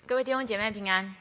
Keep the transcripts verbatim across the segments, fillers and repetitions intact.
各位弟兄姐妹平安。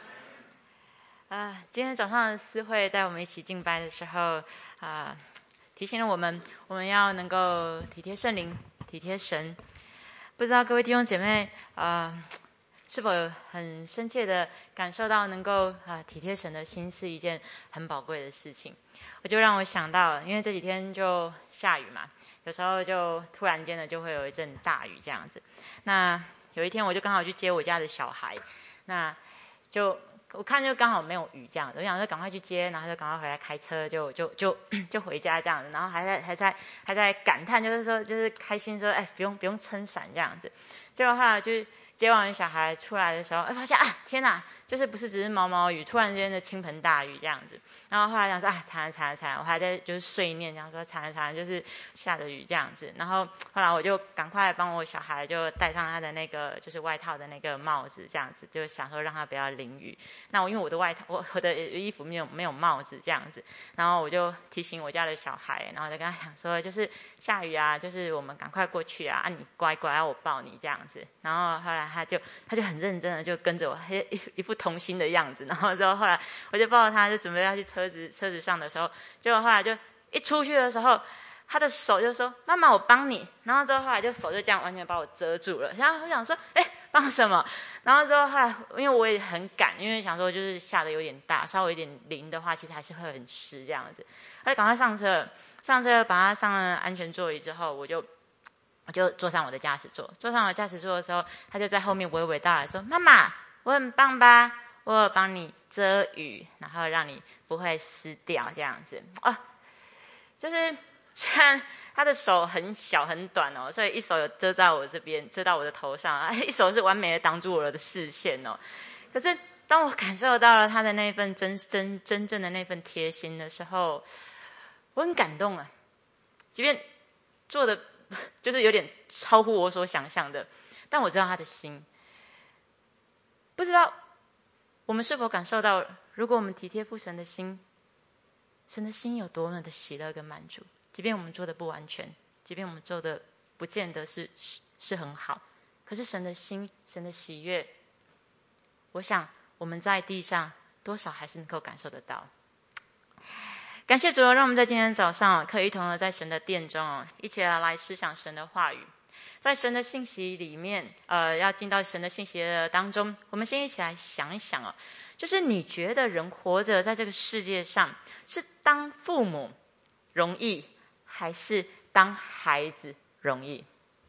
啊，今天早上的司会带我们一起敬拜的时候，啊，提醒了我们，我们要能够体贴圣灵，体贴神。不知道各位弟兄姐妹，啊，是否很深切的感受到能够啊体贴神的心是一件很宝贵的事情？我就让我想到，因为这几天就下雨嘛，有时候就突然间的就会有一阵大雨这样子。那有一天我就刚好去接我家的小孩，那就我看就刚好没有雨这样子，我想说赶快去接，然后就赶快回来开车就就就就回家这样子，然后还在还在还在感叹，就是说就是开心说，哎，不用不用撑伞这样子。结果后来就接完小孩出来的时候，哎，发现啊天哪，就是不是只是毛毛雨，突然间的倾盆大雨这样子。然后后来想说，啊惨了惨了惨了，我还在就是碎念，想说惨了惨了，就是下着雨这样子。然后后来我就赶快帮我小孩就戴上他的那个就是外套的那个帽子这样子，就想说让他不要淋雨。那我因为我的外套我我的衣服没有没有帽子这样子，然后我就提醒我家的小孩，然后就跟他讲说，就是下雨啊，就是我们赶快过去啊，啊你乖乖啊，我抱你这样子。然后后来他就他就很认真的就跟着我，一一副童心的样子。然后之后后来我就抱着他，就准备要去车子车子上的时候，结果后来就一出去的时候，他的手就说妈妈我帮你，然后之后后来就手就这样完全把我遮住了。然后我想说哎帮什么？然后之后后来因为我也很赶，因为想说就是下的有点大，稍微有点淋的话其实还是会很湿这样子。他就赶快上车，上车把他上了安全座椅之后，我就我就坐上我的驾驶座。坐上我驾驶座的时候，他就在后面娓娓道来说妈妈我很棒吧，我有帮你遮雨，然后让你不会湿掉这样子啊。就是虽然他的手很小很短哦，所以一手有遮在我这边，遮到我的头上，一手是完美的挡住我的视线哦。可是当我感受到了他的那份真真真正的那份贴心的时候，我很感动啊。即便做的就是有点超乎我所想象的，但我知道他的心。不知道我们是否感受到，如果我们体贴父神的心，神的心有多么的喜乐跟满足。即便我们做的不完全，即便我们做的不见得是是是很好，可是神的心，神的喜悦，我想我们在地上多少还是能够感受得到。感谢主，让我们在今天早上可以一同的在神的殿中一起来来思想神的话语。在神的信息里面，呃，要进到神的信息的当中，我们先一起来想一想哦，就是你觉得人活着在这个世界上，是当父母容易，还是当孩子容易？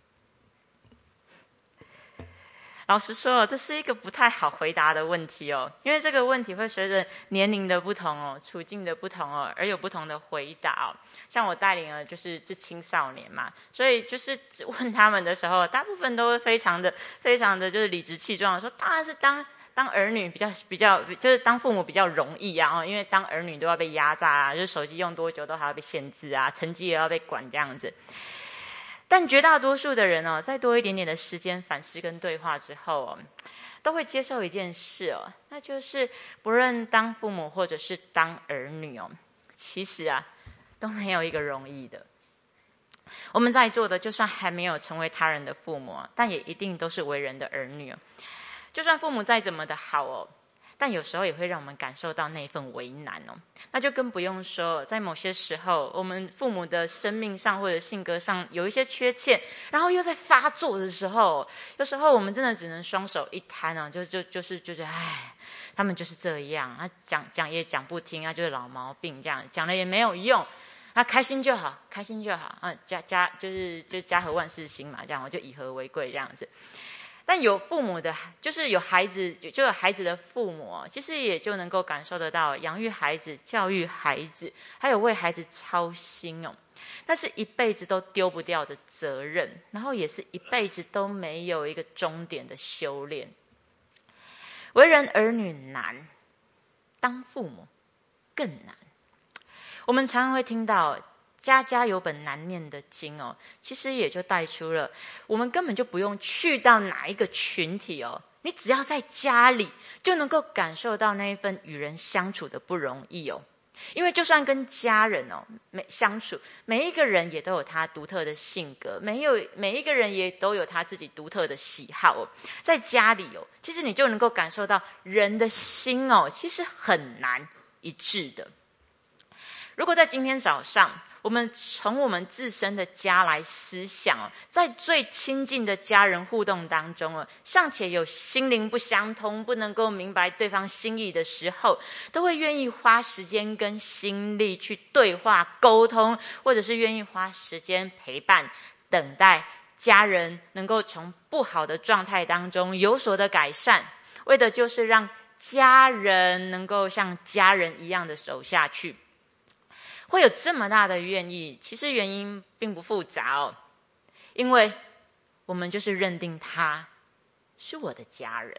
老实说，这是一个不太好回答的问题哦，因为这个问题会随着年龄的不同哦，处境的不同哦，而有不同的回答哦。像我带领了就是这青少年嘛，所以就是问他们的时候，大部分都会非常的非常的就是理直气壮的说，当然是当当儿女比较比较就是当父母比较容易啊、哦，因为当儿女都要被压榨啊，就是手机用多久都还要被限制啊，成绩也要被管这样子。但绝大多数的人哦，再多一点点的时间反思跟对话之后哦，都会接受一件事哦，那就是不论当父母或者是当儿女哦，其实啊都没有一个容易的。我们在座的就算还没有成为他人的父母，但也一定都是为人的儿女哦。就算父母再怎么的好哦，但有时候也会让我们感受到那份为难哦。那就更不用说，在某些时候，我们父母的生命上或者性格上有一些缺陷，然后又在发作的时候，有时候我们真的只能双手一摊啊，就就就是就是，唉，他们就是这样，啊讲讲也讲不听啊，就是老毛病这样，讲了也没有用。啊，开心就好，开心就好，啊，家家就是就家和万事兴嘛，这样我就以和为贵这样子。但有父母的，就是有孩子，就有孩子的父母，其实也就能够感受得到养育孩子、教育孩子，还有为孩子操心哦。那是一辈子都丢不掉的责任，然后也是一辈子都没有一个终点的修炼。为人儿女难，当父母更难。我们常常会听到家家有本难念的经哦，其实也就带出了我们根本就不用去到哪一个群体哦，你只要在家里就能够感受到那一份与人相处的不容易哦。 因为就算跟家人哦每相处，每一个人也都有他独特的性格，没有每一个人也都有他自己独特的喜好哦。在家里哦，其实你就能够感受到人的心哦，其实很难一致的。如果在今天早上，我们从我们自身的家来思想哦，在最亲近的家人互动当中哦，尚且有心灵不相通，不能够明白对方心意的时候，都会愿意花时间跟心力去对话沟通，或者是愿意花时间陪伴等待家人能够从不好的状态当中有所的改善，为的就是让家人能够像家人一样的走下去。会有这么大的愿意，其实原因并不复杂哦，因为我们就是认定他是我的家人。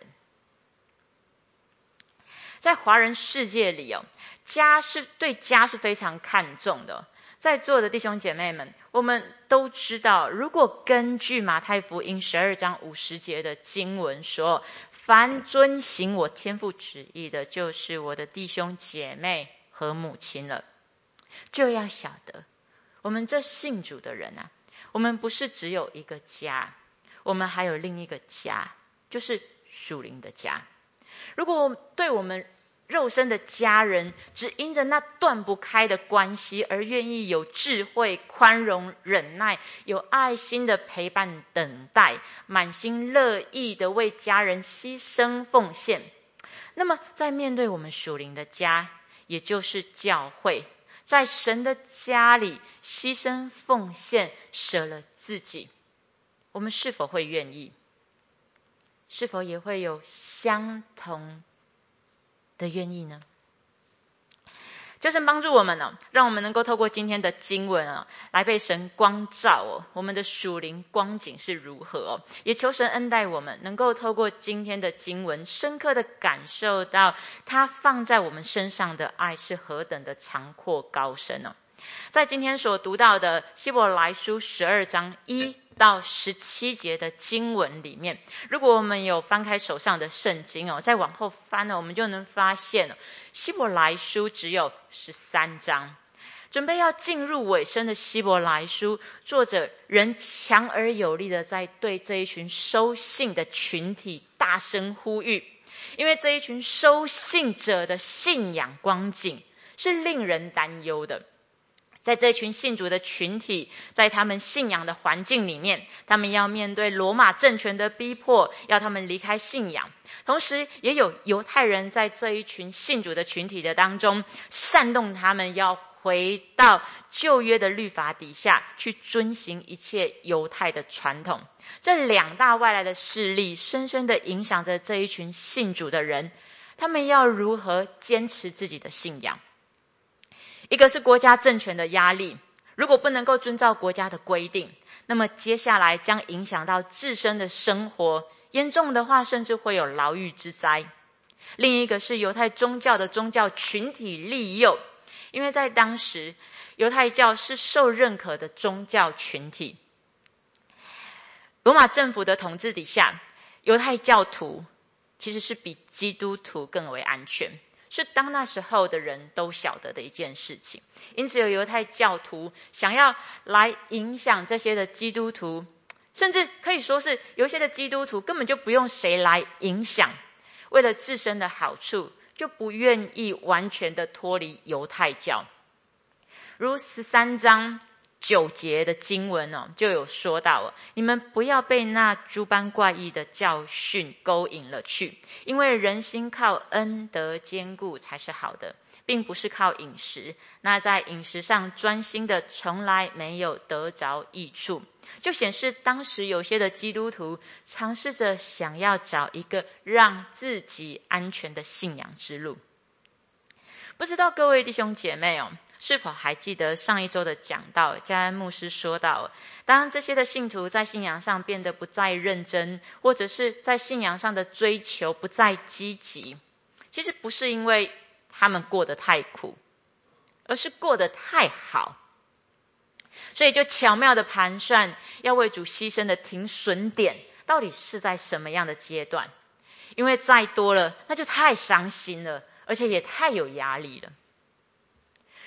在华人世界里哦，家是对家是非常看重的。在座的弟兄姐妹们，我们都知道，如果根据马太福音十二章五十节的经文说，凡遵行我天父旨意的，就是我的弟兄姐妹和母亲了。就要晓得，我们这信主的人啊，我们不是只有一个家，我们还有另一个家，就是属灵的家。如果对我们肉身的家人只因着那断不开的关系而愿意有智慧、宽容、忍耐，有爱心的陪伴等待，满心乐意的为家人牺牲奉献，那么在面对我们属灵的家，也就是教会，在神的家里牺牲奉献，舍了自己，我们是否会愿意？是否也会有相同的愿意呢？求神帮助我们呢、哦，让我们能够透过今天的经文啊，来被神光照哦，我们的属灵光景是如何哦。也求神恩待我们，能够透过今天的经文，深刻的感受到他放在我们身上的爱是何等的长阔高深哦。在今天所读到的希伯来书十二章一到十七节的经文里面，如果我们有翻开手上的圣经哦，再往后翻呢，我们就能发现哦，希伯来书只有十三章。准备要进入尾声的希伯来书，作者仍强而有力的在对这一群收信的群体大声呼吁，因为这一群收信者的信仰光景是令人担忧的。在这群信主的群体，在他们信仰的环境里面，他们要面对罗马政权的逼迫，要他们离开信仰。同时也有犹太人在这一群信主的群体的当中，煽动他们要回到旧约的律法底下，去遵行一切犹太的传统。这两大外来的势力深深的影响着这一群信主的人，他们要如何坚持自己的信仰？一个是国家政权的压力，如果不能够遵照国家的规定，那么接下来将影响到自身的生活，严重的话甚至会有牢狱之灾。另一个是犹太宗教的宗教群体利诱，因为在当时犹太教是受认可的宗教群体，罗马政府的统治底下，犹太教徒其实是比基督徒更为安全，是当那时候的人都晓得的一件事情。因此有犹太教徒想要来影响这些的基督徒，甚至可以说是有些的基督徒根本就不用谁来影响，为了自身的好处，就不愿意完全的脱离犹太教。如十三章九节的经文哦，就有说到哦，你们不要被那诸般怪异的教训勾引了去，因为人心靠恩德坚固才是好的，并不是靠饮食。那在饮食上专心的，从来没有得着益处。就显示当时有些的基督徒尝试着想要找一个让自己安全的信仰之路。不知道各位弟兄姐妹哦，是否还记得上一周的讲道，嘉恩牧师说到，当这些的信徒在信仰上变得不再认真，或者是在信仰上的追求不再积极，其实不是因为他们过得太苦，而是过得太好，所以就巧妙的盘算要为主牺牲的停损点到底是在什么样的阶段，因为再多了那就太伤心了，而且也太有压力了。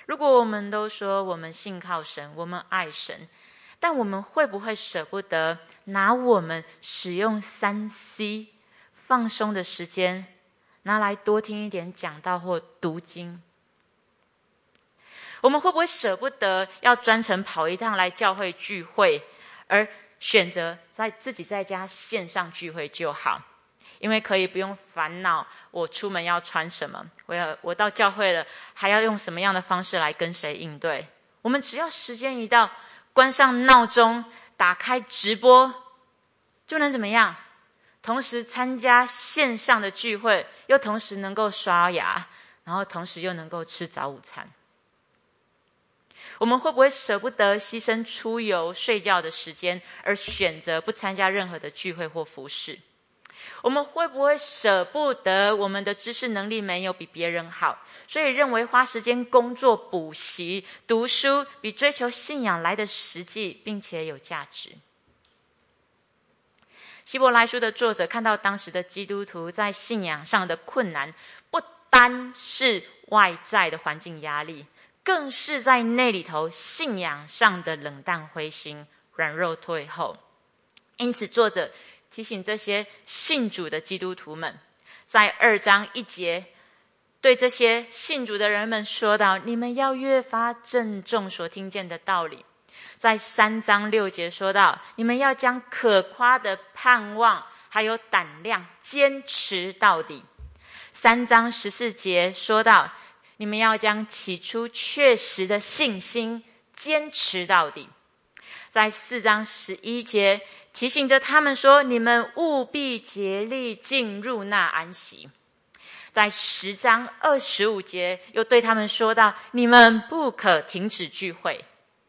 如果我们都说我们信靠神，我们爱神，但我们会不会舍不得拿我们使用三 C 放松的时间，拿来多听一点讲道或读经？我们会不会舍不得要专程跑一趟来教会聚会，而选择在自己在家线上聚会就好？因为可以不用烦恼我出门要穿什么，我要我到教会了还要用什么样的方式来跟谁应对。我们只要时间一到，关上闹钟，打开直播，就能怎么样？同时参加线上的聚会，又同时能够刷牙，然后同时又能够吃早午餐。我们会不会舍不得牺牲出游睡觉的时间，而选择不参加任何的聚会或服事？我们会不会舍不得我们的知识能力没有比别人好，所以认为花时间工作、补习、读书比追求信仰来的实际并且有价值？希伯来书的作者看到当时的基督徒在信仰上的困难，不单是外在的环境压力，更是在内里头信仰上的冷淡灰心、软弱退后。因此作者提醒这些信主的基督徒们，在二章一节对这些信主的人们说道：你们要越发郑重所听见的道理。在三章六节说到，你们要将可夸的盼望还有胆量坚持到底。三章十四节说到，你们要将起初确实的信心坚持到底。在四章十一节提醒着他们说，你们务必竭力进入那安息。在十章二十五节又对他们说到，你们不可停止聚会。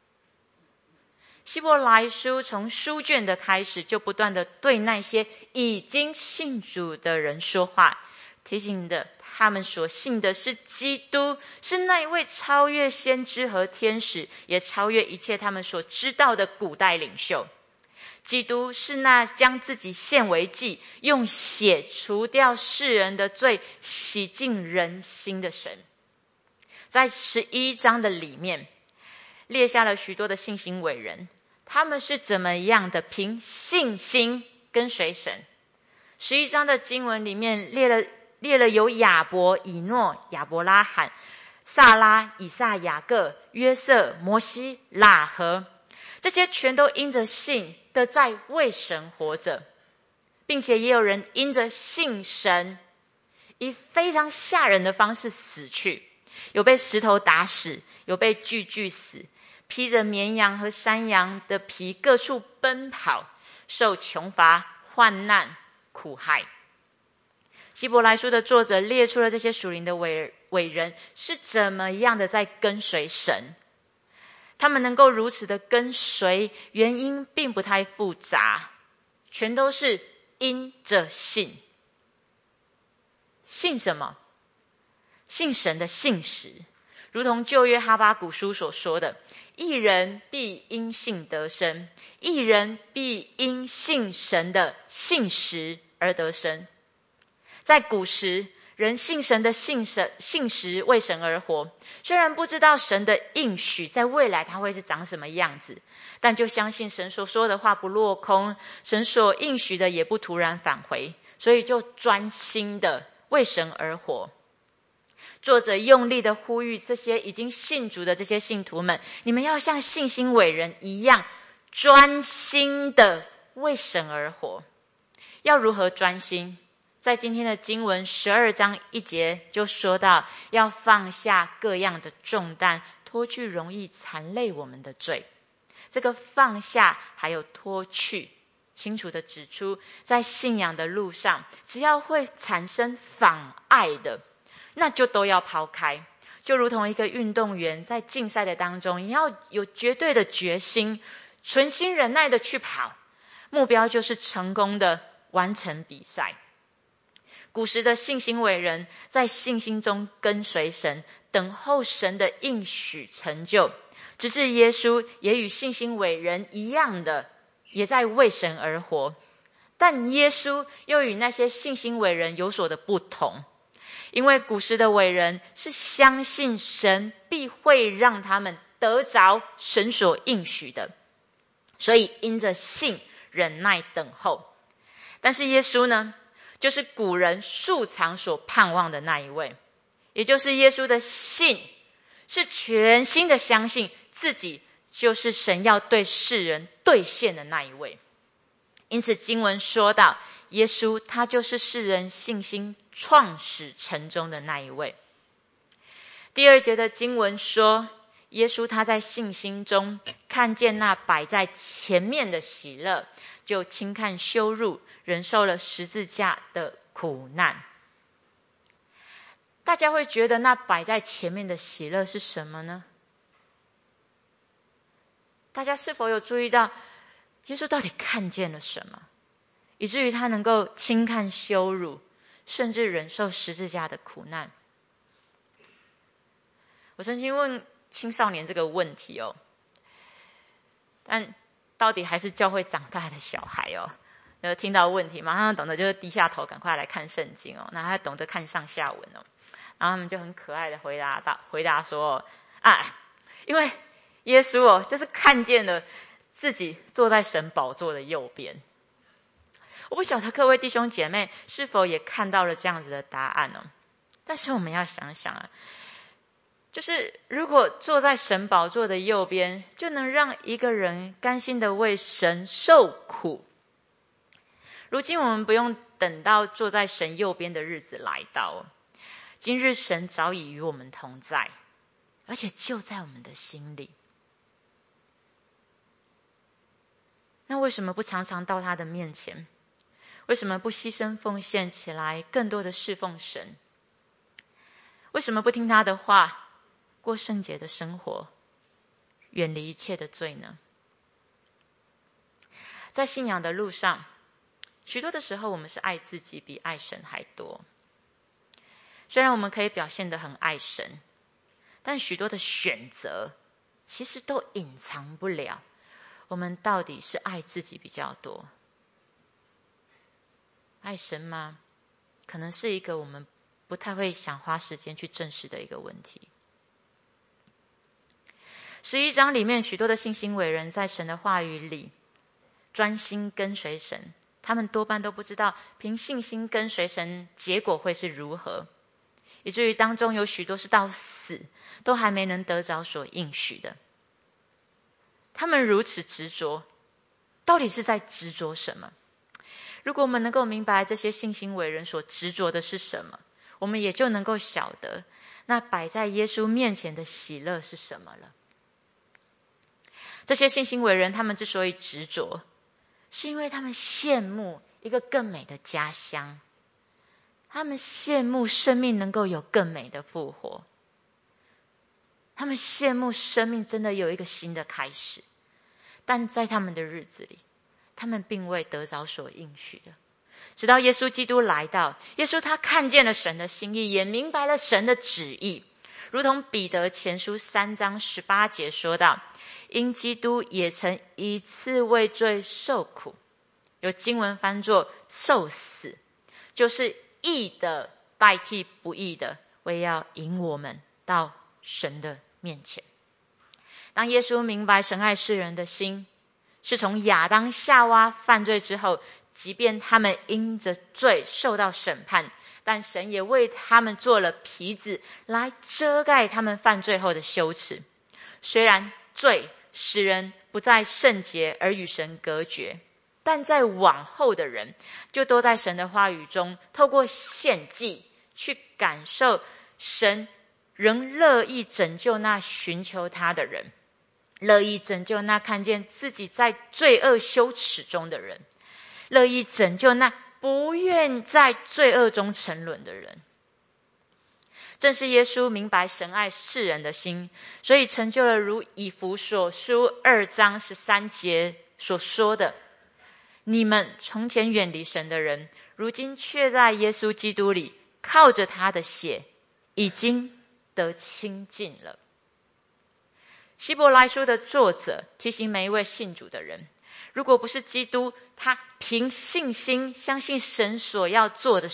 希伯来书从书卷的开始就不断的对那些已经信主的人说话，提醒着他们所信的是基督，是那一位超越先知和天使，也超越一切他们所知道的古代领袖。基督是那将自己献为祭，用血除掉世人的罪，洗净人心的神。在十一章的里面列下了许多的信心伟人，他们是怎么样的凭信心跟随神。十一章的经文里面列了列了有亚伯、以诺、亚伯拉罕、撒拉、以撒、雅各、约瑟、摩西、喇合，这些全都因着信的在为神活着，并且也有人因着信神以非常吓人的方式死去，有被石头打死，有被锯锯死，披着绵羊和山羊的皮各处奔跑，受穷乏、患难、苦害。希伯来书的作者列出了这些属灵的伟伟人是怎么样的在跟随神。他们能够如此的跟随，原因并不太复杂，全都是因着信。信什么？信神的信实。如同旧约哈巴谷书所说的，义人必因信得生，义人必因信神的信实而得生。在古时，人信神的信神信实为神而活，虽然不知道神的应许在未来他会是长什么样子，但就相信神所说的话不落空，神所应许的也不突然返回，所以就专心的为神而活。作者用力的呼吁这些已经信主的这些信徒们，你们要像信心伟人一样专心的为神而活。要如何专心？在今天的经文十二章一节就说到，要放下各样的重担，脱去容易缠累我们的罪。这个放下还有脱去，清楚的指出，在信仰的路上，只要会产生妨碍的，那就都要抛开。就如同一个运动员在竞赛的当中，你要有绝对的决心，存心忍耐的去跑，目标就是成功的完成比赛。古时的信心伟人在信心中跟随神，等候神的应许成就，直至耶稣也与信心伟人一样的，也在为神而活。但耶稣又与那些信心伟人有所的不同。 因为古时的伟人是相信神必会让他们得着神所应许的，所以因着信忍耐等候。但是耶稣呢，就是古人素常所盼望的那一位，也就是耶稣的信是全心的相信自己就是神要对世人兑现的那一位。因此经文说到，耶稣他就是世人信心创始成终的那一位。第二节的经文说，耶稣他在信心中看见那摆在前面的喜乐，就轻看羞辱，忍受了十字架的苦难。大家会觉得那摆在前面的喜乐是什么呢？大家是否有注意到耶稣到底看见了什么，以至于他能够轻看羞辱，甚至忍受十字架的苦难？我曾经问青少年这个问题哦，但到底还是教会长大的小孩哦，然后听到问题马上懂得就是低下头赶快来看圣经哦，然后还懂得看上下文哦，然后他们就很可爱的回答到回答说啊，因为耶稣哦就是看见了自己坐在神宝座的右边。我不晓得各位弟兄姐妹是否也看到了这样子的答案哦，但是我们要想想啊，就是如果坐在神宝座的右边，就能让一个人甘心的为神受苦。如今我们不用等到坐在神右边的日子来到，今日神早已与我们同在，而且就在我们的心里。那为什么不常常到他的面前？为什么不牺牲奉献起来，更多的侍奉神？为什么不听他的话，过圣洁的生活，远离一切的罪呢？在信仰的路上，许多的时候我们是爱自己比爱神还多。虽然我们可以表现得很爱神，但许多的选择其实都隐藏不了我们到底是爱自己比较多，爱神吗？可能是一个我们不太会想花时间去正视的一个问题。十一章里面许多的信心伟人在神的话语里专心跟随神，他们多半都不知道凭信心跟随神结果会是如何，以至于当中有许多是到死都还没能得着所应许的。他们如此执着，到底是在执着什么？如果我们能够明白这些信心伟人所执着的是什么，我们也就能够晓得那摆在耶稣面前的喜乐是什么了。这些信心伟人他们之所以执着，是因为他们羡慕一个更美的家乡，他们羡慕生命能够有更美的复活，他们羡慕生命真的有一个新的开始。但在他们的日子里，他们并未得着所应许的。直到耶稣基督来到，耶稣他看见了神的心意，也明白了神的旨意，如同彼得前书三章十八节说到，因基督也曾一次为罪受苦，有经文翻作受死，就是义的代替不义的，为要引我们到神的面前。当耶稣明白神爱世人的心是从亚当夏娃犯罪之后，即便他们因着罪受到审判，但神也为他们做了皮子来遮盖他们犯罪后的羞耻。虽然罪使人不再圣洁而与神隔绝，但在往后的人就都在神的话语中透过献祭去感受神仍乐意拯救那寻求他的人，乐意拯救那看见自己在罪恶羞耻中的人，乐意拯救那不愿在罪恶中沉沦的人。正是耶稣明白神爱世人的心，所以成就了如以弗所书二章十三节所说的，你们从前远离神的人，如今却在耶稣基督里靠着他的血已经得清净了。希伯来书的作者提醒每一位信主的人，如果不是基督他凭信心相信神所要做的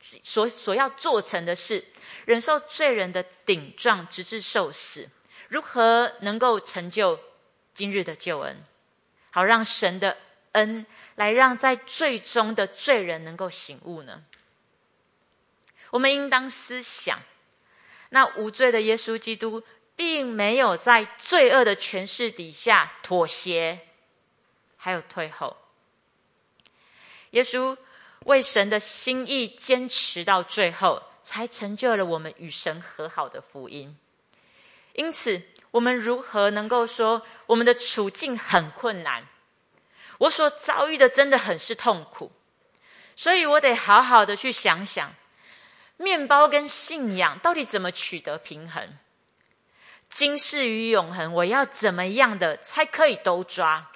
所所要做成的事，忍受罪人的顶撞，直至受死，如何能够成就今日的救恩，好让神的恩来让在罪中的罪人能够醒悟呢？我们应当思想，那无罪的耶稣基督并没有在罪恶的权势底下妥协还有退后，耶稣为神的心意坚持到最后，才成就了我们与神和好的福音。因此我们如何能够说我们的处境很困难，我所遭遇的真的很是痛苦，所以我得好好的去想想，面包跟信仰到底怎么取得平衡？今世与永恒，我要怎么样的才可以都抓？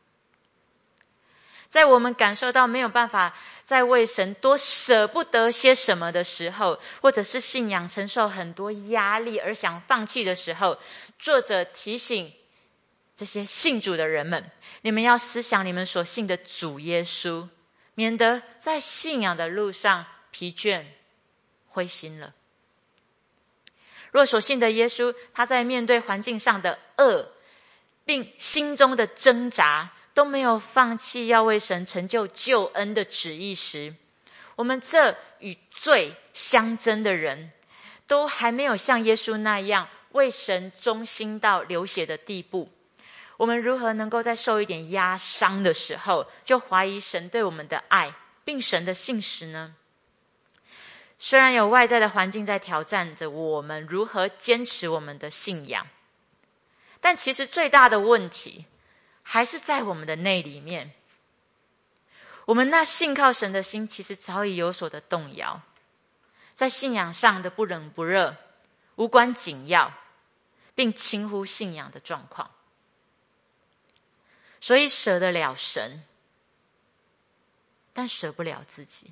在我们感受到没有办法再为神多舍不得些什么的时候，或者是信仰承受很多压力而想放弃的时候，作者提醒这些信主的人们，你们要思想你们所信的主耶稣，免得在信仰的路上疲倦灰心了。若所信的耶稣，他在面对环境上的恶并心中的挣扎都没有放弃要为神成就救恩的旨意时，我们这与罪相争的人都还没有像耶稣那样为神忠心到流血的地步，我们如何能够在受一点压伤的时候就怀疑神对我们的爱并神的信实呢？虽然有外在的环境在挑战着我们如何坚持我们的信仰，但其实最大的问题还是在我们的内里面。我们那信靠神的心其实早已有所的动摇，在信仰上的不冷不热，无关紧要，并轻忽信仰的状况，所以舍得了神，但舍不了自己。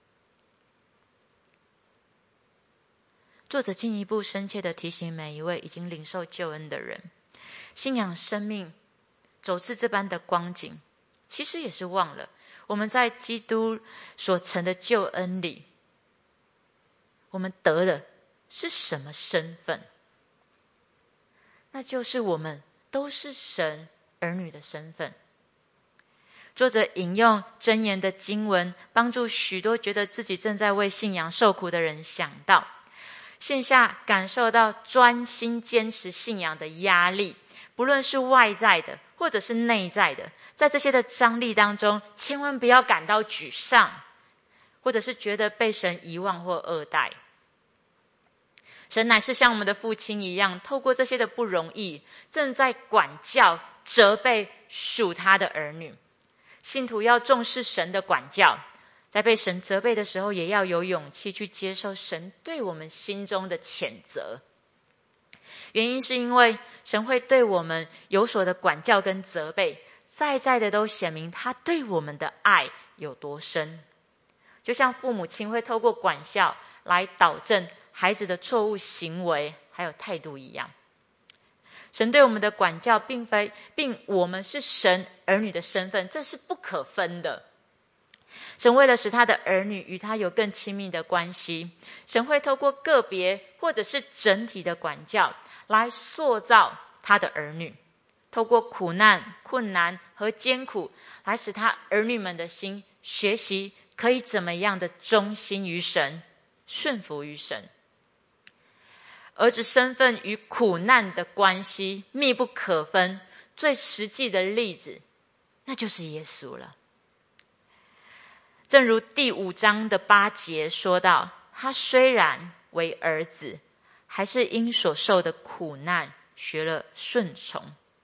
作者进一步深切地提醒每一位已经领受救恩的人，信仰生命走至这般的光景，其实也是忘了我们在基督所成的救恩里，我们得的是什么身份？那就是我们都是神儿女的身份。作者引用箴言的经文，帮助许多觉得自己正在为信仰受苦的人想到线下感受到专心坚持信仰的压力，不论是外在的或者是内在的，在这些的张力当中，千万不要感到沮丧，或者是觉得被神遗忘或恶待。神乃是像我们的父亲一样，透过这些的不容易，正在管教责备属他的儿女。信徒要重视神的管教，在被神责备的时候，也要有勇气去接受神对我们心中的谴责。原因是因为神会对我们有所的管教跟责备，在在的都显明他对我们的爱有多深。就像父母亲会透过管教来导正孩子的错误行为还有态度一样，神对我们的管教并非并我们是神儿女的身份，这是不可分的。神为了使他的儿女与他有更亲密的关系，神会透过个别或者是整体的管教来塑造他的儿女，透过苦难、困难和艰苦来使他儿女们的心学习可以怎么样的忠心于神，顺服于神。儿子身份与苦难的关系密不可分，最实际的例子那就是耶稣了。正如第五章的八节说到，他虽然为儿子，还是因所受的苦难学了顺从。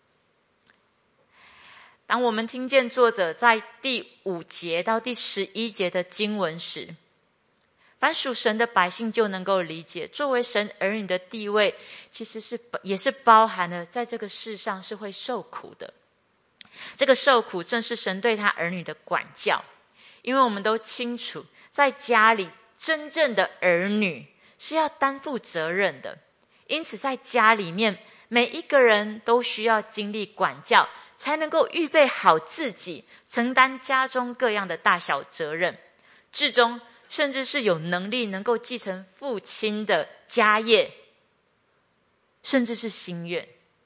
当我们听见作者在第五节到第十一节的经文时，凡属神的百姓就能够理解，作为神儿女的地位，其实是也是包含了在这个世上是会受苦的。这个受苦正是神对他儿女的管教，因为我们都清楚，在家里真正的儿女是要担负责任的，因此在家里面每一个人都需要经历管教，才能够预备好自己承担家中各样的大小责任，至终甚至是有能力能够继承父亲的家业，甚至是心愿。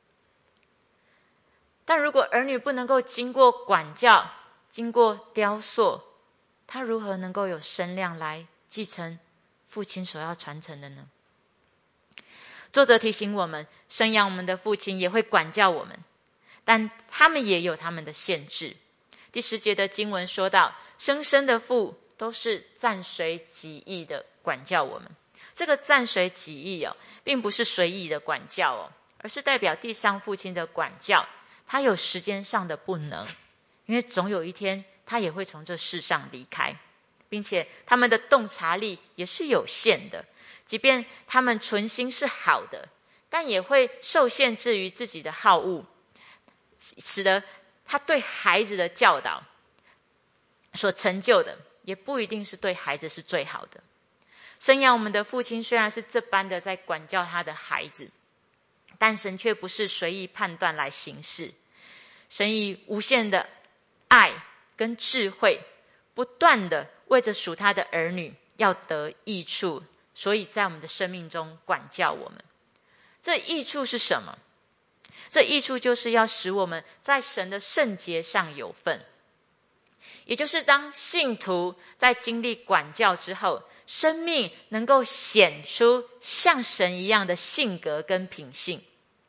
但如果儿女不能够经过管教，经过雕塑，他如何能够有身量来继承父亲所要传承的呢？作者提醒我们，生养我们的父亲也会管教我们，但他们也有他们的限制。第十节的经文说到，生身的父都是暂随己意的管教我们。这个暂随己意哦，并不是随意的管教哦，而是代表地上父亲的管教，他有时间上的不能，因为总有一天他也会从这世上离开，并且他们的洞察力也是有限的，即便他们存心是好的，但也会受限制于自己的好恶，使得他对孩子的教导所成就的也不一定是对孩子是最好的。生养我们的父亲虽然是这般的在管教他的孩子，但神却不是随意判断来行事。神以无限的爱跟智慧，不断的为着属他的儿女要得益处，所以在我们的生命中管教我们。这益处是什么？这益处就是要使我们在神的圣洁上有份。也就是当信徒在经历管教之后，生命能够显出像神一样的性格跟品性。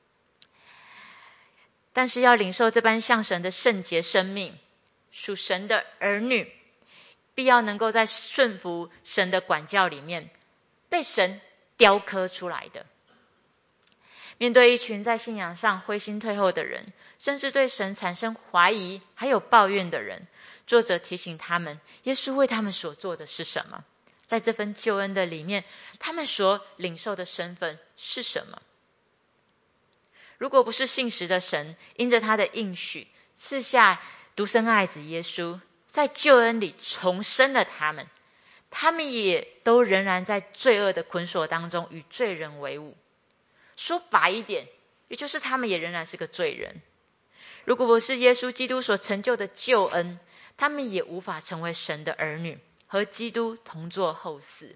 但是要领受这般像神的圣洁生命，属神的儿女必要能够在顺服神的管教里面被神雕刻出来的。面对一群在信仰上灰心退后的人，甚至对神产生怀疑还有抱怨的人，作者提醒他们，耶稣为他们所做的是什么？在这份救恩的里面，他们所领受的身份是什么？如果不是信实的神因着他的应许赐下独生爱子耶稣，在救恩里重生了他们，他们也都仍然在罪恶的捆锁当中与罪人为伍。说白一点，也就是他们也仍然是个罪人。如果不是耶稣基督所成就的救恩，他们也无法成为神的儿女，和基督同作后嗣。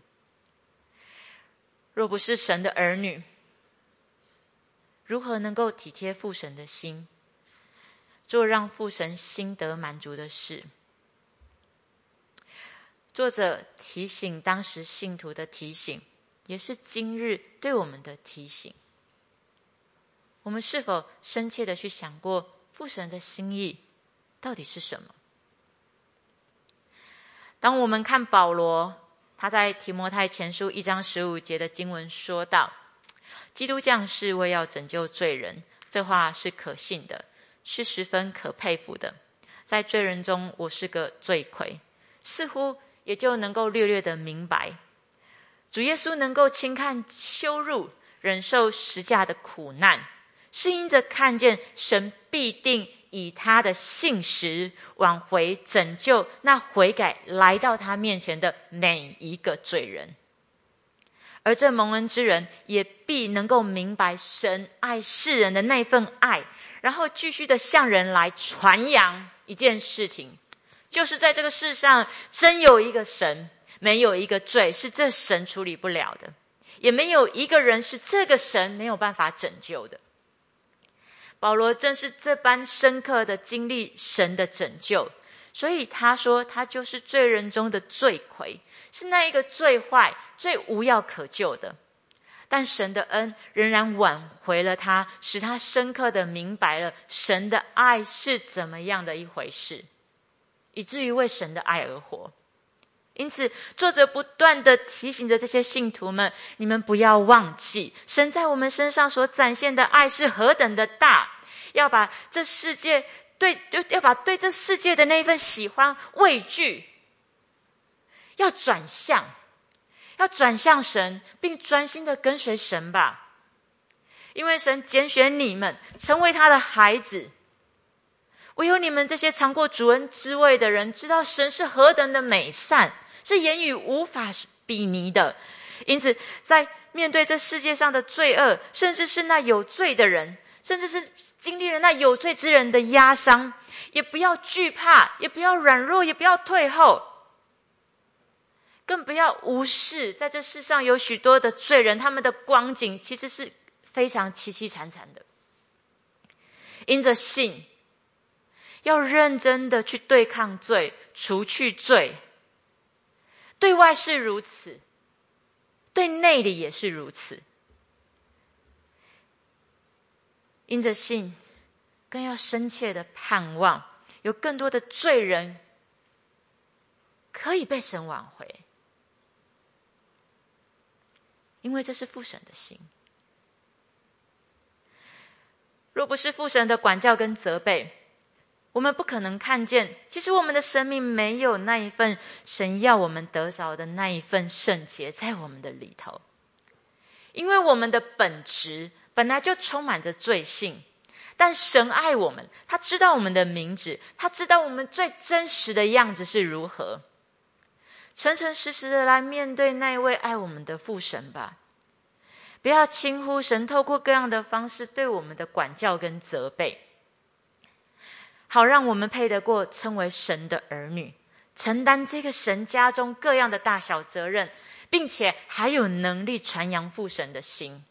若不是神的儿女，如何能够体贴父神的心，做让父神心得满足的事？作者提醒当时信徒的提醒，也是今日对我们的提醒。我们是否深切的去想过父神的心意到底是什么？当我们看保罗，他在提摩太前书一章十五节的经文说到，基督降世为要拯救罪人，这话是可信的，是十分可佩服的。在罪人中我是个罪魁，似乎也就能够略略的明白，主耶稣能够轻看羞辱，忍受十架的苦难，是因着看见神必定以他的信实挽回拯救那悔改来到他面前的每一个罪人。而这蒙恩之人也必能够明白神爱世人的那份爱，然后继续的向人来传扬一件事情，就是在这个世上真有一个神，没有一个罪是这神处理不了的，也没有一个人是这个神没有办法拯救的。保罗正是这般深刻的经历神的拯救，所以他说他就是罪人中的罪魁，是那一个最坏最无药可救的。但神的恩仍然挽回了他，使他深刻的明白了神的爱是怎么样的一回事，以至于为神的爱而活。因此作者不断的提醒着这些信徒们，你们不要忘记神在我们身上所展现的爱是何等的大，要把这世界对要把对这世界的那一份喜欢畏惧要转向，要转向神，并专心的跟随神吧。因为神拣选你们成为他的孩子，唯有你们这些尝过主恩滋味的人，知道神是何等的美善，是言语无法比拟的。因此在面对这世界上的罪恶，甚至是那有罪的人，甚至是经历了那有罪之人的压伤，也不要惧怕，也不要软弱，也不要退后， 更不要无视在这世上有许多的罪人，他们的光景其实是非常凄凄惨惨的。因着信，要认真的去对抗罪，除去罪。对外是如此，对内里也是如此。因着信，更要深切的盼望，有更多的罪人可以被神挽回，因为这是父神的心。若不是父神的管教跟责备，我们不可能看见，其实我们的生命没有那一份神要我们得着的那一份圣洁在我们的里头。因为我们的本质本来就充满着罪性，但神爱我们，他知道我们的名字，他知道我们最真实的样子是如何。诚诚实实的来面对那一位爱我们的父神吧，不要轻忽神透过各样的方式对我们的管教跟责备，好让我们配得过称为神的儿女，承担这个神家中各样的大小责任，并且还有能力传扬父神的心。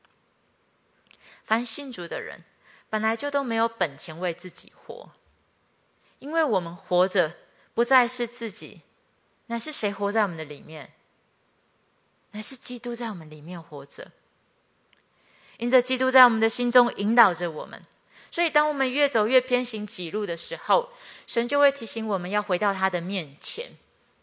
凡信主的人本来就都没有本钱为自己活，因为我们活着不再是自己，乃是谁活在我们的里面？乃是基督在我们里面活着。因着基督在我们的心中引导着我们，所以当我们越走越偏行己路的时候，神就会提醒我们要回到他的面前。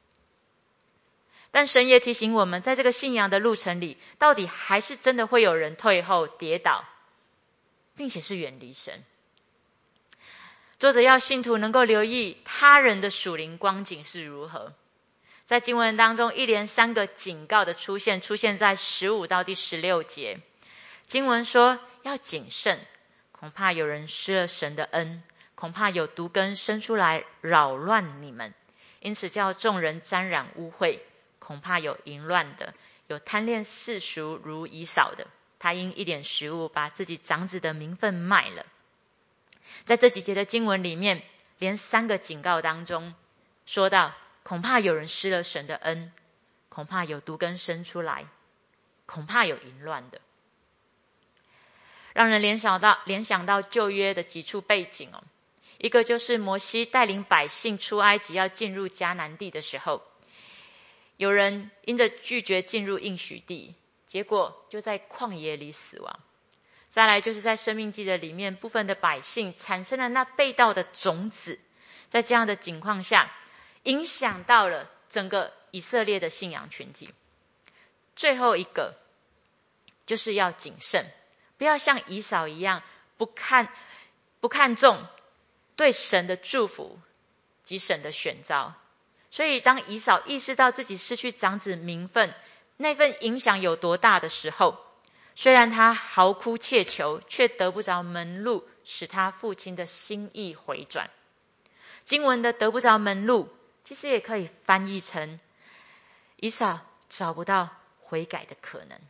但神也提醒我们，在这个信仰的路程里，到底还是真的会有人退后跌倒，并且是远离神。作者要信徒能够留意他人的属灵光景是如何。在经文当中，一连三个警告的出现，出现在十五到第十六节。经文说要谨慎，恐怕有人失了神的恩，恐怕有毒根生出来扰乱你们，因此叫众人沾染污秽。恐怕有淫乱的，有贪恋世俗如以扫的，他因一点食物把自己长子的名分卖了。在这几节的经文里面，连三个警告当中说到，恐怕有人失了神的恩，恐怕有毒根生出来，恐怕有淫乱的，让人联想到联想到旧约的几处背景哦。一个就是摩西带领百姓出埃及要进入迦南地的时候，有人因着拒绝进入应许地，结果就在旷野里死亡。再来就是在申命记的里面，部分的百姓产生了那背道的种子，在这样的情况下，影响到了整个以色列的信仰群体。最后一个就是要谨慎，不要像以扫一样不看不看重对神的祝福及神的选召。所以当以扫意识到自己失去长子名分，那份影响有多大的时候，虽然他嚎哭切求，却得不着门路，使他父亲的心意回转。经文的得不着门路，其实也可以翻译成以扫找不到悔改的可能。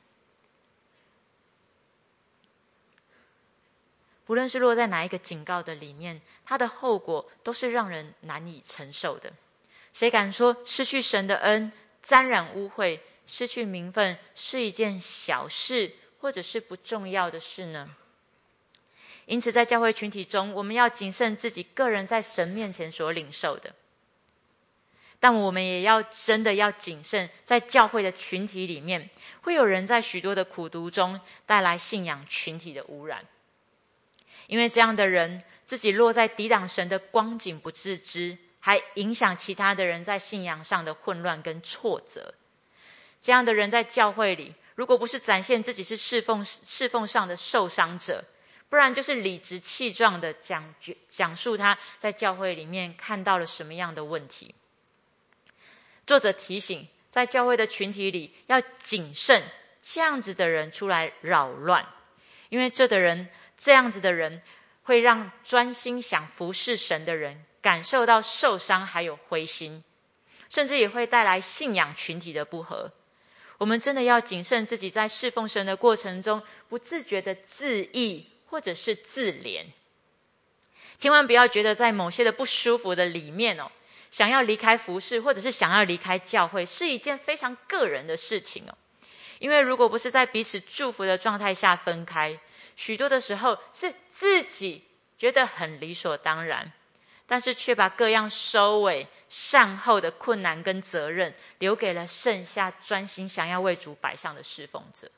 不论是落在哪一个警告的里面，它的后果都是让人难以承受的。谁敢说失去神的恩、沾染污秽、失去名分是一件小事或者是不重要的事呢？因此在教会群体中，我们要谨慎自己个人在神面前所领受的，但我们也要真的要谨慎，在教会的群体里面，会有人在许多的苦毒中带来信仰群体的污染，因为这样的人自己落在抵挡神的光景不自知，还影响其他的人在信仰上的混乱跟挫折。这样的人在教会里，如果不是展现自己是侍奉侍奉上的受伤者，不然就是理直气壮的讲讲述他在教会里面看到了什么样的问题。作者提醒，在教会的群体里要谨慎这样子的人出来扰乱，因为这的人这样子的人会让专心想服侍神的人感受到受伤还有灰心，甚至也会带来信仰群体的不合。我们真的要谨慎自己在侍奉神的过程中不自觉的自义或者是自怜，千万不要觉得在某些的不舒服的里面哦， 想要离开服事，或者是想要离开教会，是一件非常个人的事情哦。因为如果不是在彼此祝福的状态下分开，许多的时候是自己觉得很理所当然，但是却把各样收尾善后的困难跟责任留给了剩下专心想要为主摆上的侍奉者。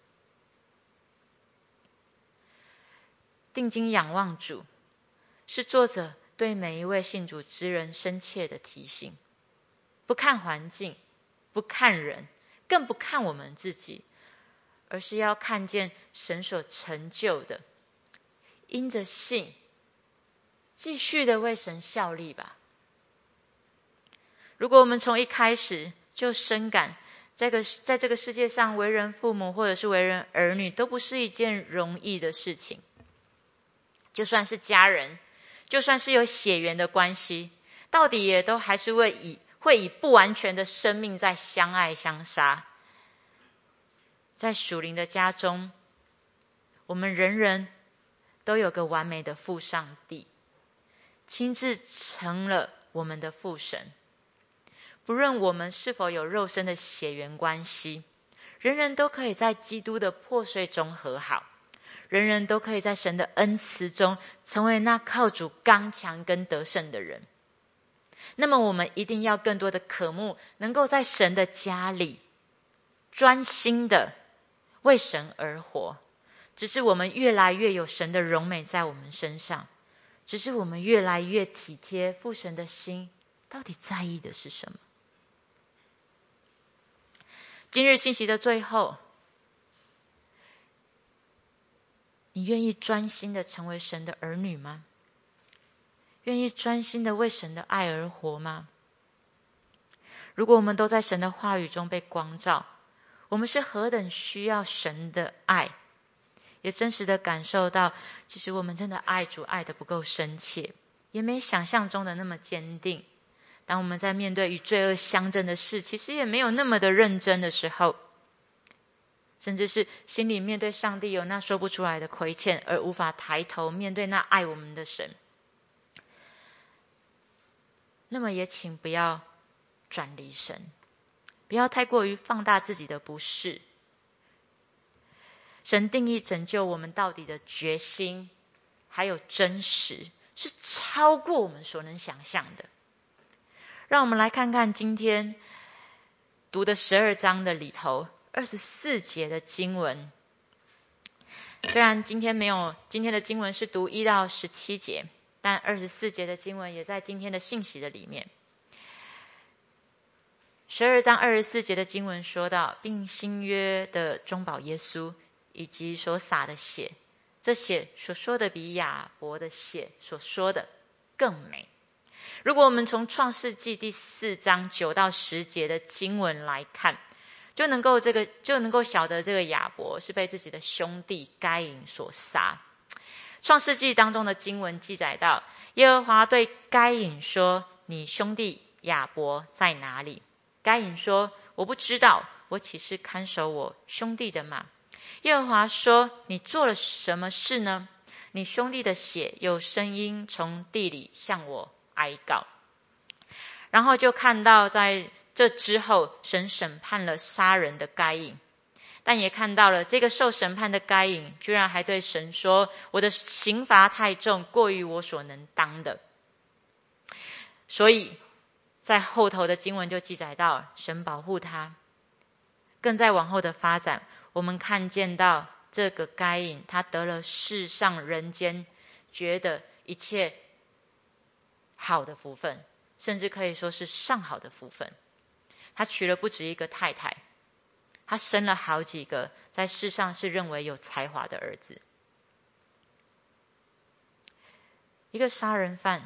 定睛仰望主，是作者对每一位信主之人深切的提醒。不看环境，不看人，更不看我们自己，而是要看见神所成就的，因着信继续的为神效力吧。如果我们从一开始就深感这个在这个世界上为人父母或者是为人儿女都不是一件容易的事情，就算是家人，就算是有血缘的关系，到底也都还是会以会以不完全的生命在相爱相杀。在属灵的家中，我们人人都有个完美的父上帝，亲自成了我们的父神。不论我们是否有肉身的血缘关系，人人都可以在基督的破碎中和好，人人都可以在神的恩慈中成为那靠主刚强跟得胜的人。那么我们一定要更多的渴慕，能够在神的家里专心的为神而活。只是我们越来越有神的荣美在我们身上，只是我们越来越体贴父神的心到底在意的是什么。今日信息的最后，你愿意专心的成为神的儿女吗？愿意专心的为神的爱而活吗？如果我们都在神的话语中被光照，我们是何等需要神的爱，也真实的感受到，其实我们真的爱主爱得不够深切，也没想象中的那么坚定。当我们在面对与罪恶相争的事，其实也没有那么的认真的时候，甚至是心里面对上帝有那说不出来的亏欠，而无法抬头面对那爱我们的神，那么也请不要转离神，不要太过于放大自己的不是。神定义拯救我们到底的决心还有真实，是超过我们所能想象的。让我们来看看今天读的十二章的里头二十四节的经文。虽然今天没有，今天的经文是读一到十七节，但二十四节的经文也在今天的信息的里面。十二章二十四节的经文说到，并新约的中保耶稣以及所洒的血，这血所说的比亚伯的血所说的更美。如果我们从创世纪第四章九到十节的经文来看，就能够这个就能够晓得这个亚伯是被自己的兄弟该隐所杀。创世纪当中的经文记载到，耶和华对该隐说，你兄弟亚伯在哪里？该隐说，我不知道，我岂是看守我兄弟的吗？耶和华说，你做了什么事呢？你兄弟的血有声音从地里向我哀告。然后就看到在这之后，神审判了杀人的该隐，但也看到了这个受审判的该隐居然还对神说，我的刑罚太重，过于我所能当的。所以在后头的经文就记载到，神保护他。更在往后的发展，我们看见到这个该隐，他得了世上人间觉得一切好的福分，甚至可以说是上好的福分。他娶了不止一个太太，他生了好几个在世上是认为有才华的儿子。一个杀人犯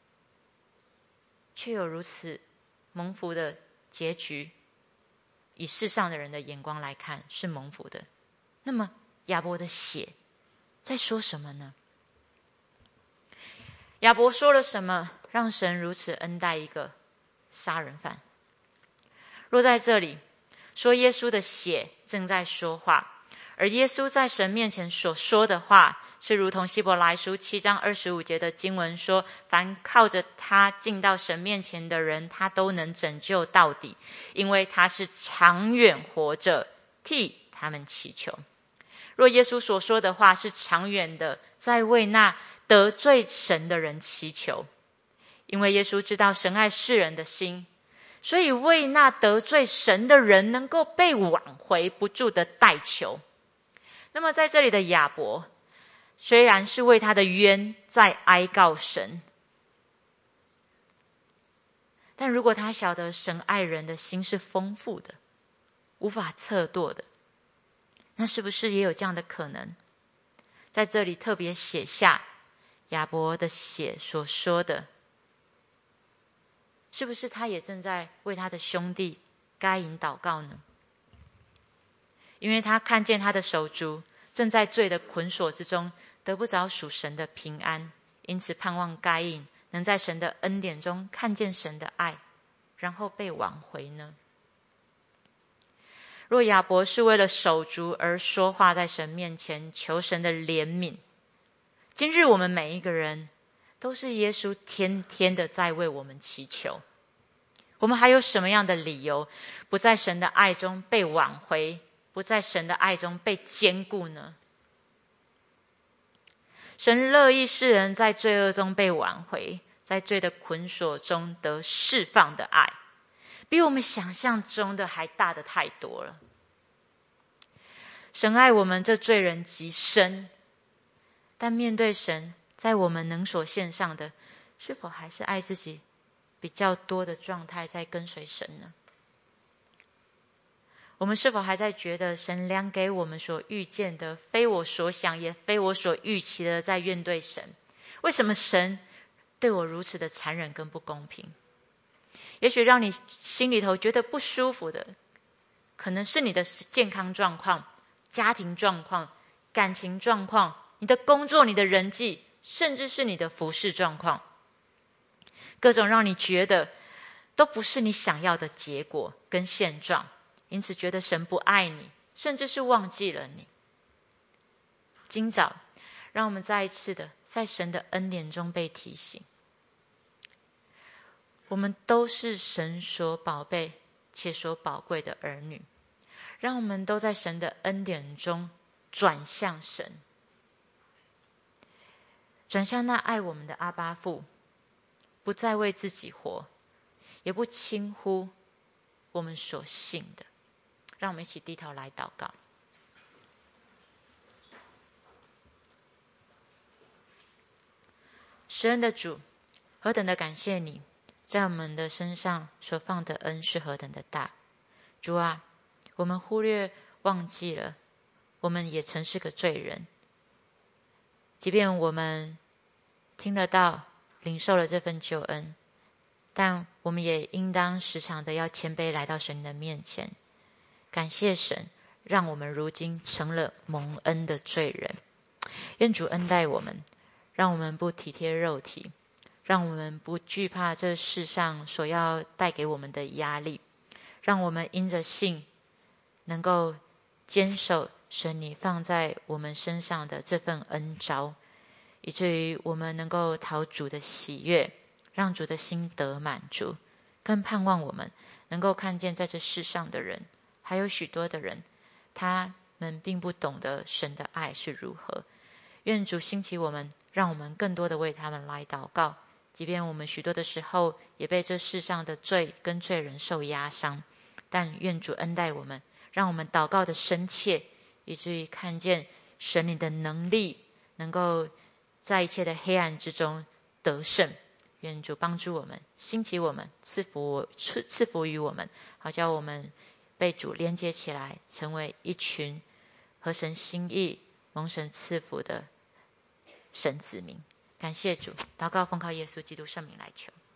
却有如此蒙福的结局，以世上的人的眼光来看是蒙福的。那么亚伯的血在说什么呢？亚伯说了什么让神如此恩待一个杀人犯？若在这里说耶稣的血正在说话，而耶稣在神面前所说的话是如同希伯来书七章二十五节的经文说，凡靠着他进到神面前的人，他都能拯救到底，因为他是长远活着，替他们祈求。若耶稣所说的话是长远的，在为那得罪神的人祈求，因为耶稣知道神爱世人的心，所以为那得罪神的人能够被挽回，不住的代求。那么在这里的亚伯，虽然是为他的冤在哀告神，但如果他晓得神爱人的心是丰富的，无法测度的，那是不是也有这样的可能？在这里特别写下亚伯的血所说的，是不是他也正在为他的兄弟该隐祷告呢？因为他看见他的手足正在罪的捆锁之中，得不着属神的平安，因此盼望该隐能在神的恩典中看见神的爱，然后被挽回呢？若亚伯是为了手足而说话，在神面前求神的怜悯，今日我们每一个人都是耶稣天天的在为我们祈求，我们还有什么样的理由不在神的爱中被挽回，不在神的爱中被坚固呢？神乐意世人在罪恶中被挽回，在罪的捆锁中得释放的爱，比我们想象中的还大的太多了。神爱我们这罪人极深，但面对神，在我们能所献上的，是否还是爱自己比较多的状态在跟随神呢？我们是否还在觉得神量给我们所遇见的，非我所想也非我所预期的，在怨对神？为什么神对我如此的残忍跟不公平？也许让你心里头觉得不舒服的，可能是你的健康状况、家庭状况、感情状况、你的工作、你的人际，甚至是你的服事状况，各种让你觉得都不是你想要的结果跟现状，因此觉得神不爱你，甚至是忘记了你。今早让我们再一次的在神的恩典中被提醒，我们都是神所宝贝且所宝贵的儿女，让我们都在神的恩典中转向神，转向那爱我们的阿爸父，不再为自己活，也不轻忽我们所信的。让我们一起低头来祷告。施恩的主，何等的感谢你在我们的身上所放的恩是何等的大。主啊，我们忽略忘记了我们也曾是个罪人，即便我们听得到领受了这份救恩，但我们也应当时常的要谦卑来到神的面前，感谢神让我们如今成了蒙恩的罪人。愿主恩待我们，让我们不体贴肉体，让我们不惧怕这世上所要带给我们的压力，让我们因着信能够坚守神你放在我们身上的这份恩召，以至于我们能够讨主的喜悦，让主的心得满足。更盼望我们能够看见在这世上的人，还有许多的人，他们并不懂得神的爱是如何。愿主兴起我们，让我们更多的为他们来祷告，即便我们许多的时候也被这世上的罪跟罪人受压伤，但愿主恩待我们，让我们祷告的深切，以至于看见神你的能力能够在一切的黑暗之中得胜。愿主帮助我们，兴起我们，赐福赐赐福于我们，好叫我们被主连接起来，成为一群合神心意蒙神赐福的神子民。感谢主，祷告奉靠耶稣基督圣名来求。